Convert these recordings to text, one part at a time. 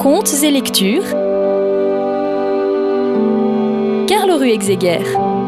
Contes et lectures. Carlo Ruegzeger.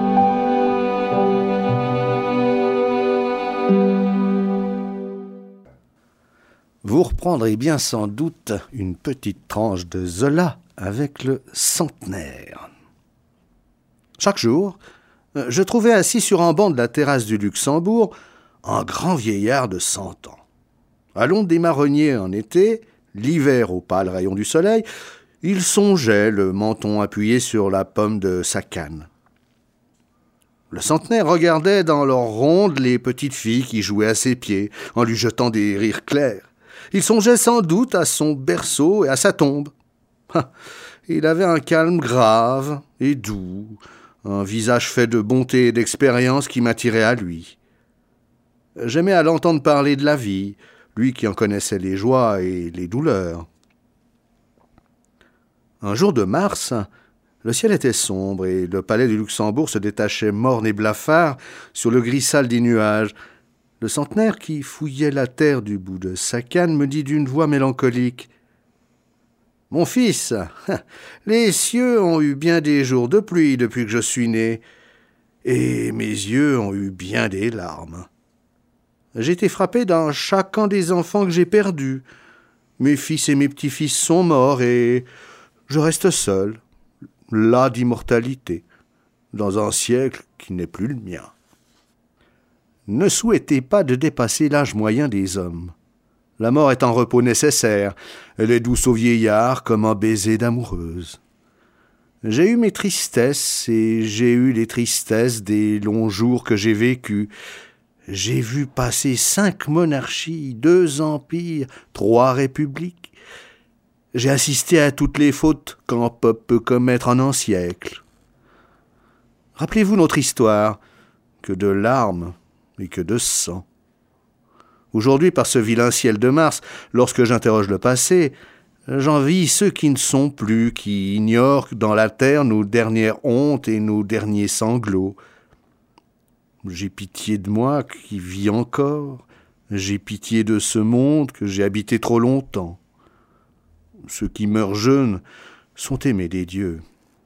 Vous reprendrez bien sans doute une petite tranche de Zola avec le centenaire. Chaque jour, je trouvais assis sur un banc de la terrasse du Luxembourg un grand vieillard de 100 ans. À l'ombre des marronniers en été, l'hiver au pâle rayon du soleil, il songeait, le menton appuyé sur la pomme de sa canne. Le centenaire regardait dans leur ronde les petites filles qui jouaient à ses pieds, en lui jetant des rires clairs. Il songeait sans doute à son berceau et à sa tombe. Il avait un calme grave et doux, un visage fait de bonté et d'expérience qui m'attirait à lui. J'aimais à l'entendre parler de la vie, lui qui en connaissait les joies et les douleurs. Un jour de mars, le ciel était sombre et le palais du Luxembourg se détachait morne et blafard sur le gris sale des nuages. Le centenaire qui fouillait la terre du bout de sa canne me dit d'une voix mélancolique : « Mon fils, les cieux ont eu bien des jours de pluie depuis que je suis né, et mes yeux ont eu bien des larmes. J'ai été frappé dans chacun des enfants que j'ai perdus. Mes fils et mes petits-fils sont morts et je reste seul, las d'immortalité, dans un siècle qui n'est plus le mien. Ne souhaitez pas de dépasser l'âge moyen des hommes. La mort est un repos nécessaire. Elle est douce aux vieillards comme un baiser d'amoureuse. J'ai eu mes tristesses et j'ai eu les tristesses des longs jours que j'ai vécus. J'ai vu passer 5 monarchies, 2 empires, 3 républiques. J'ai assisté à toutes les fautes qu'un peuple peut commettre en un siècle. Rappelez-vous notre histoire, que de larmes et que de sang. Aujourd'hui, par ce vilain ciel de mars, lorsque j'interroge le passé, j'envie ceux qui ne sont plus, qui ignorent dans la terre nos dernières hontes et nos derniers sanglots. J'ai pitié de moi qui vis encore, j'ai pitié de ce monde que j'ai habité trop longtemps. Ceux qui meurent jeunes sont aimés des dieux.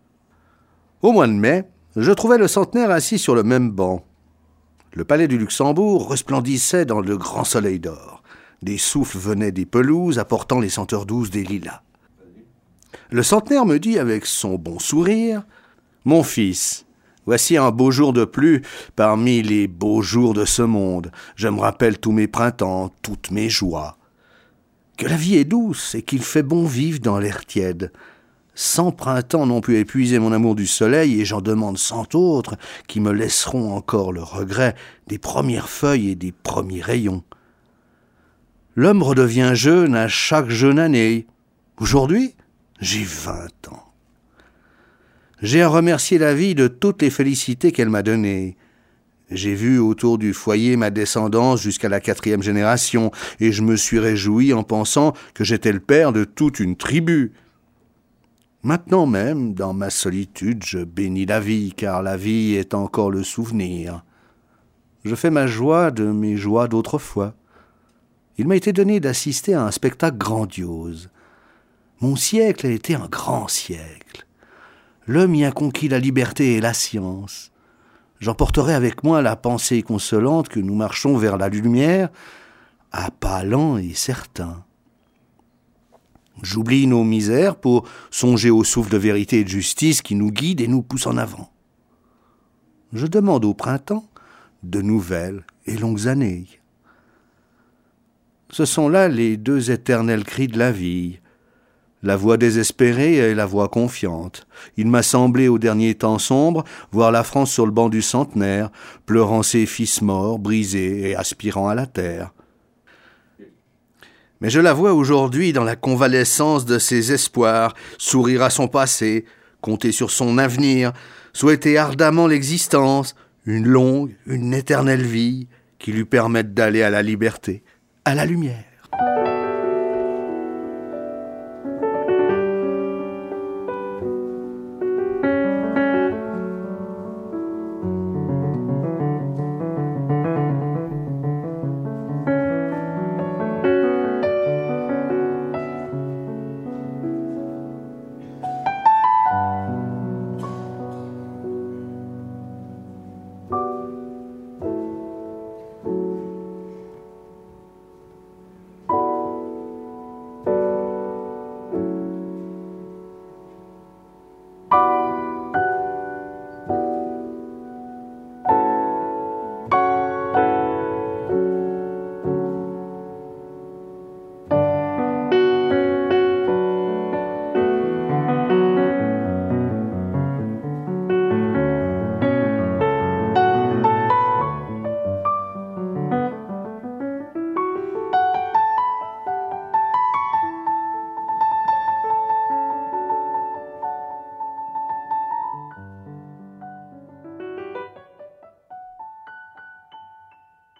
Au mois de mai, je trouvais le centenaire assis sur le même banc. Le palais du Luxembourg resplendissait dans le grand soleil d'or. Des souffles venaient des pelouses apportant les senteurs douces des lilas. Le centenaire me dit avec son bon sourire : « Mon fils, voici un beau jour de plus parmi les beaux jours de ce monde. Je me rappelle tous mes printemps, toutes mes joies. Que la vie est douce et qu'il fait bon vivre dans l'air tiède. 100 printemps n'ont pu épuiser mon amour du soleil et j'en demande 100 autres qui me laisseront encore le regret des premières feuilles et des premiers rayons. L'homme redevient jeune à chaque jeune année. Aujourd'hui, j'ai 20 ans. J'ai à remercier la vie de toutes les félicités qu'elle m'a données. J'ai vu autour du foyer ma descendance jusqu'à la 4e génération, et je me suis réjoui en pensant que j'étais le père de toute une tribu. Maintenant même, dans ma solitude, je bénis la vie, car la vie est encore le souvenir. Je fais ma joie de mes joies d'autrefois. Il m'a été donné d'assister à un spectacle grandiose. Mon siècle a été un grand siècle. L'homme y a conquis la liberté et la science. J'emporterai avec moi la pensée consolante que nous marchons vers la lumière, à pas lents et certains. J'oublie nos misères pour songer au souffle de vérité et de justice qui nous guide et nous pousse en avant. Je demande au printemps de nouvelles et longues années. Ce sont là les 2 éternels cris de la vie, la voix désespérée et la voix confiante. Il m'a semblé au dernier temps sombre voir la France sur le banc du centenaire, pleurant ses fils morts, brisés et aspirant à la terre. Mais je la vois aujourd'hui dans la convalescence de ses espoirs, sourire à son passé, compter sur son avenir, souhaiter ardemment l'existence, une longue, une éternelle vie qui lui permette d'aller à la liberté, à la lumière.